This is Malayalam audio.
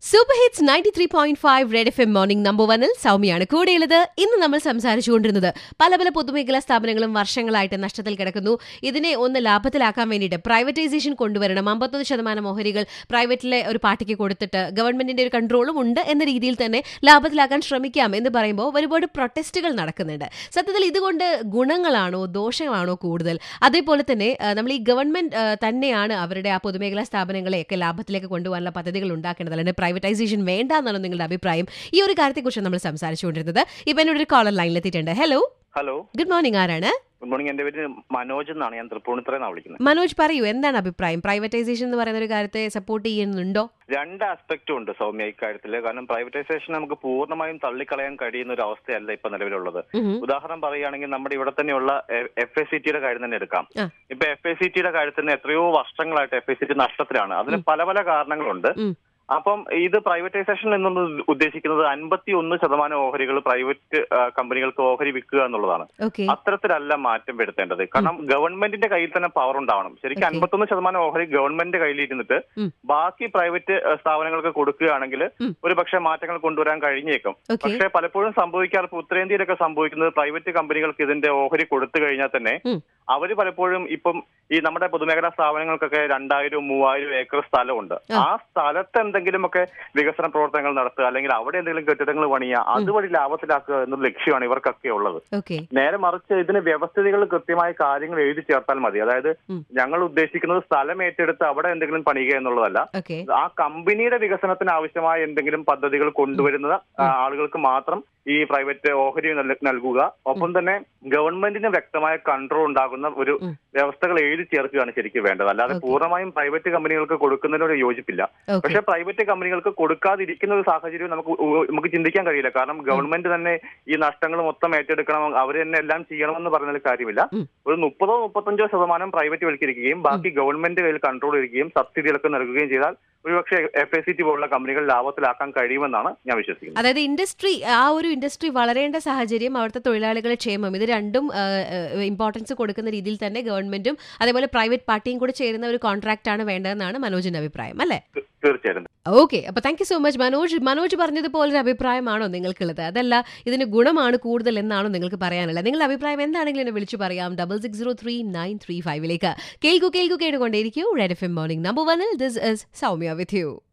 Super hits 93.5 red F M morning number 1-ൽ സൗമ്യയാണ് കൂടെയുള്ളത്. ഇന്ന് നമ്മൾ സംസാരിച്ചുകൊണ്ടിരുന്നത് പല പൊതുമേഖലാ സ്ഥാപനങ്ങളും വർഷങ്ങളായിട്ട് നഷ്ടത്തിൽ കിടക്കുന്നു. ഇതിനെ ഒന്ന് ലാഭത്തിലാക്കാൻ വേണ്ടിയിട്ട് പ്രൈവറ്റൈസേഷൻ കൊണ്ടുവരണം. 51% ഓഹരികൾ പ്രൈവറ്റിലെ ഒരു പാർട്ടിക്ക് കൊടുത്തിട്ട് ഗവൺമെന്റിന്റെ ഒരു കൺട്രോളും ഉണ്ട് എന്ന രീതിയിൽ തന്നെ ലാഭത്തിലാക്കാൻ ശ്രമിക്കാം എന്ന് പറയുമ്പോൾ ഒരുപാട് പ്രൊട്ടസ്റ്റുകൾ നടക്കുന്നുണ്ട്. സത്യത്തിൽ ഇതുകൊണ്ട് ഗുണങ്ങളാണോ ദോഷമാണോ കൂടുതൽ? അതേപോലെ തന്നെ നമ്മൾ ഈ ഗവൺമെന്റ് തന്നെയാണ് അവരുടെ ആ പൊതുമേഖലാ സ്ഥാപനങ്ങളെയൊക്കെ ലാഭത്തിലേക്ക് കൊണ്ടുപോകാനുള്ള പദ്ധതികൾ ഉണ്ടാക്കേണ്ടത്, അല്ലാണ്ട് പ്രൈവറ്റൈസേഷൻ വേണ്ട എന്നാണ് നിങ്ങളുടെ അഭിപ്രായം? ഈ ഒരു കാര്യത്തെക്കുറിച്ച് നമ്മൾ സംസാരിച്ചുകൊണ്ടിരുന്നത്. ഇപ്പൊ എന്നോട് ഒരു കോളർ ലൈനിലെത്തിയിട്ടുണ്ട്. Hello good morning. ആരാണ്? Good morning. എന്റെ പേര് മനോജ് എന്നാണ്. ഞാൻ തൃപ്പൂണിത്തുറയെന്നാണ് വിളിക്കുന്നത്. മനോജ്, പറയൂ, എന്താണ് അഭിപ്രായം? പ്രൈവറ്റൈസേഷൻ എന്ന് പറയുന്ന ഒരു കാര്യത്തെ സപ്പോർട്ട് ചെയ്യുന്നുണ്ടോ? രണ്ട് ആസ്പെക്റ്റും ഉണ്ട് സൗമ്യ ഇക്കാര്യത്തില്. കാരണം പ്രൈവറ്റൈസേഷൻ നമുക്ക് പൂർണ്ണമായും തള്ളിക്കളയാൻ കഴിയുന്ന ഒരു അവസ്ഥയല്ല ഇപ്പൊ നിലവിലുള്ളത്. ഉദാഹരണം പറയുകയാണെങ്കിൽ നമ്മുടെ ഇവിടെ തന്നെയുള്ള FACT കാര്യം തന്നെ എടുക്കാം. ഇപ്പൊ FACT കാര്യത്തിൽ തന്നെ എത്രയോ വർഷങ്ങളായിട്ട് FACT നഷ്ടത്തിലാണ്. അതിന് പല കാരണങ്ങളുണ്ട്. അപ്പം ഇത് പ്രൈവറ്റൈസേഷൻ എന്നൊന്ന് ഉദ്ദേശിക്കുന്നത് 51% ഓഹരികൾ പ്രൈവറ്റ് കമ്പനികൾക്ക് ഓഹരി വിൽക്കുക എന്നുള്ളതാണ്. അത്തരത്തിലല്ല മാറ്റം വരുത്തേണ്ടത്. കാരണം ഗവൺമെന്റിന്റെ കയ്യിൽ തന്നെ പവർ ഉണ്ടാവണം. ശരിക്കും 51% ഓഹരി ഗവൺമെന്റിന്റെ കയ്യിൽ ഇരുന്നിട്ട് ബാക്കി പ്രൈവറ്റ് സ്ഥാപനങ്ങൾക്ക് കൊടുക്കുകയാണെങ്കിൽ ഒരു പക്ഷേ മാറ്റങ്ങൾ കൊണ്ടുവരാൻ കഴിഞ്ഞേക്കും. പക്ഷെ പലപ്പോഴും സംഭവിക്കാറ്, ഉത്തരേന്ത്യയിലൊക്കെ സംഭവിക്കുന്നത് പ്രൈവറ്റ് കമ്പനികൾക്ക് ഇതിന്റെ ഓഹരി കൊടുത്തു കഴിഞ്ഞാൽ തന്നെ അവര് പലപ്പോഴും ഇപ്പം ഈ നമ്മുടെ പൊതുമേഖലാ സ്ഥാപനങ്ങൾക്കൊക്കെ 2000-3000 ഏക്കർ സ്ഥലമുണ്ട്. ആ സ്ഥലത്ത് എന്തെങ്കിലുമൊക്കെ വികസന പ്രവർത്തനങ്ങൾ നടത്തുക, അല്ലെങ്കിൽ അവിടെ എന്തെങ്കിലും കെട്ടിടങ്ങൾ പണിയുക, അതുവഴി ലാഭത്തിലാക്കുക എന്നൊരു ലക്ഷ്യമാണ് ഇവർക്കൊക്കെ ഉള്ളത്. നേരെ മറിച്ച് ഇതിന് വ്യവസ്ഥിതികൾ കൃത്യമായ കാര്യങ്ങൾ എഴുതി ചേർത്താൽ മതി. അതായത് ഞങ്ങൾ ഉദ്ദേശിക്കുന്നത് സ്ഥലം ഏറ്റെടുത്ത് അവിടെ എന്തെങ്കിലും പണിയുക എന്നുള്ളതല്ല. ആ കമ്പനിയുടെ വികസനത്തിന് ആവശ്യമായ എന്തെങ്കിലും പദ്ധതികൾ കൊണ്ടുവരുന്ന ആളുകൾക്ക് മാത്രം ഈ പ്രൈവറ്റ് ഓഹരി നൽകുക. ഒപ്പം തന്നെ ഗവൺമെന്റിന് വ്യക്തമായ കൺട്രോൾ ഉണ്ടാകുന്ന ഒരു വ്യവസ്ഥകൾ എഴുതി ചേർക്കുകയാണ് ശരിക്കും വേണ്ടത്. അല്ലാതെ പൂർണ്ണമായും പ്രൈവറ്റ് കമ്പനികൾക്ക് കൊടുക്കുന്നതിനോട് യോജിപ്പില്ല. പക്ഷെ പ്രൈവറ്റ് കമ്പനികൾക്ക് കൊടുക്കാതിരിക്കുന്ന ഒരു സാഹചര്യം നമുക്ക് ചിന്തിക്കാൻ കഴിയില്ല. കാരണം ഗവൺമെന്റ് തന്നെ ഈ നഷ്ടങ്ങൾ മൊത്തം ഏറ്റെടുക്കണം, അവർ തന്നെ എല്ലാം ചെയ്യണമെന്ന് പറഞ്ഞാൽ കാര്യമില്ല. ഒരു 30-35% പ്രൈവറ്റ് വൽക്കരിക്കുകയും ബാക്കി ഗവൺമെന്റ് കയ്യിൽ കൺട്രോൾ ഇരിക്കുകയും സബ്സിഡികളൊക്കെ നൽകുകയും ചെയ്താൽ ഒരുപക്ഷെ FACT പോലുള്ള കമ്പനികൾ ലാഭത്തിലാക്കാൻ കഴിയുമെന്നാണ് ഞാൻ വിശ്വസിക്കുന്നത്. അതായത് ഇൻഡസ്ട്രി വളരേണ്ട സാഹചര്യം, അവിടുത്തെ തൊഴിലാളികളുടെ ക്ഷേമം, ഇത് രണ്ടും ഇമ്പോർട്ടൻസ് കൊടുക്കുന്ന രീതിയിൽ തന്നെ ഗവൺമെന്റും അതേപോലെ പ്രൈവറ്റ് പാർട്ടിയും കൂടെ ചേരുന്ന ഒരു കോൺട്രാക്ട് ആണ് വേണ്ടതെന്നാണ് മനോജിന്റെ അഭിപ്രായം, അല്ലേ? തീർച്ചയായിട്ടും. ഓക്കെ, അപ്പൊ thank you so much Manoj പറഞ്ഞതുപോലൊരു അഭിപ്രായമാണോ നിങ്ങൾക്കുള്ളത്? അതല്ല ഇതിന് ഗുണമാണ് കൂടുതൽ എന്നാണോ നിങ്ങൾക്ക് പറയാനുള്ളത്? നിങ്ങളുടെ അഭിപ്രായം എന്താണെങ്കിലും എന്നെ വിളിച്ചു പറയാം 6603-935 കേൾക്കൂ കേട്ടുകൊണ്ടേയിരിക്കൂ റെഡ് FM മോർണിംഗ് നമ്പർ 1-ൽ. This is Soumya with U.